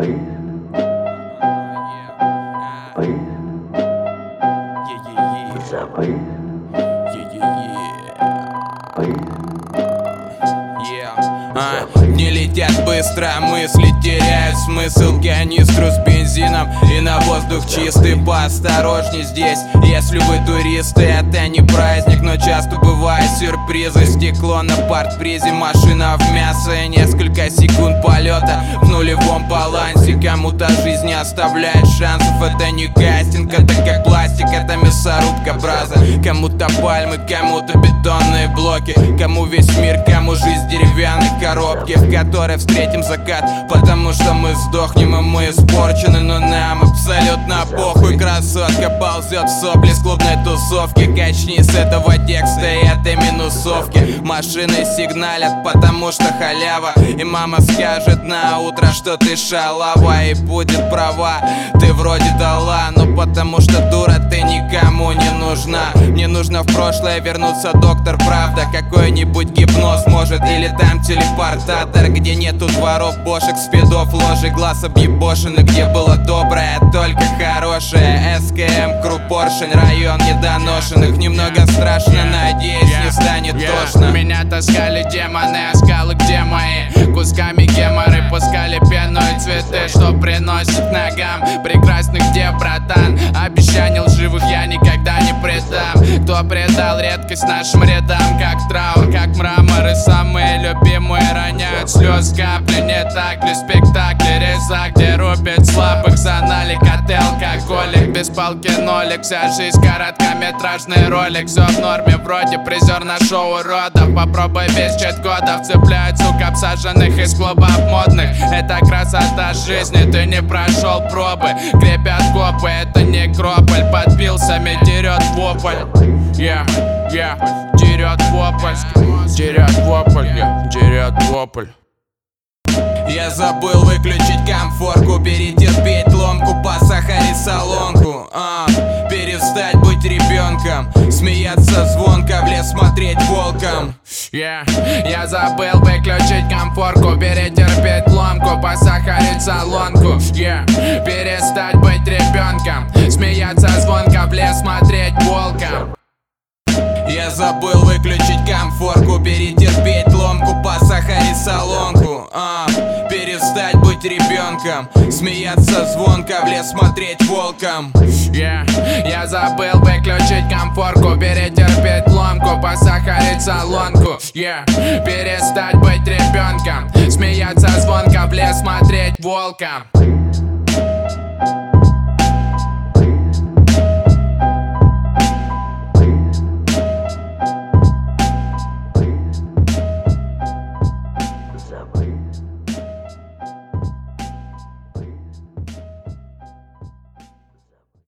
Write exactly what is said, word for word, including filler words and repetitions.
А, дни летят быстро, мысли теряют смысл. Канистру с бензином и на воздух чистый. Поосторожней здесь, если вы туристы. Это не праздник, но часто бывают сюрпризы. Стекло на партпризе, машина в мясо и несколько секунд полета в нулевом балансе. Кому-то жизнь не оставляет шансов. Это не кастинг, это как пластик, это мясорубка, браза. Кому-то пальмы, кому-то бетонные блоки. Кому весь мир, кому жизнь деревянной коробки, в которой встретим закат, потому что мы сдохнем и мы испорчены. Но нам абсолютно похуй. Красотка ползет в сопли с клубной тусовки. Качни с этого текста и этой минусовки. Машины сигналят, потому что халява. И мама скажет на утро, что ты шалава. И будет права, ты вроде дала, но потому что дура ты никому не нужна. Мне нужно в прошлое вернуться, доктор, правда. Какой-нибудь гипноз может, или там телепортатор, где нету дворов, бошек, спидов, ложи, глаз объебошены, где было доброе, только хорошее. СКМ, Крупоршень, район недоношенных. Немного страшно, надеюсь, не станет тошно. Меня таскали демоны, а скалы где мои? Кусками геморы пускали пену и цветы, что приносит ногам прекрасных дев, братан. Обещаний лживых я никогда не предам. Кто предал редкость нашим рядам, как траур, как мрамор. И самые любимые роняют слез капли. Не так ли спектакль реза, где рубят слабых за налик, а ты алкоголик. Без палки нолик, вся жизнь короткометражный ролик. Все в норме, вроде призер на шоу уродов. Попробуй без чет-кодов, цепляют, сука, обсаженных из клубов модных. Это красота жизни, ты не прошел пробы. Крепят копы, это не крополь. Под пилсами дерет вопль. Yeah, yeah, дерет вопль. Дерет вопль, yeah, дерет вопль. Я забыл выключить комфорку, перетерпеть ломку, посахарить солонку, а, перестать быть ребенком, смеяться звонко, в лес смотреть волком. Yeah. Я забыл выключить комфорку, перетерпеть ломку, посахарить солонку. Yeah. Перестать быть ребенком, смеяться звонко, в лес смотреть волком. Я забыл выключить комфорку, перетерпеть ломку, посахарить солонку, а, перестать быть ребенком, смеяться звонко, в лес смотреть волком. Yeah. Я забыл выключить комфорку, перетерпеть ломку, посахарить солонку. Yeah. Перестать быть ребенком, смеяться звонко, в лес смотреть волком.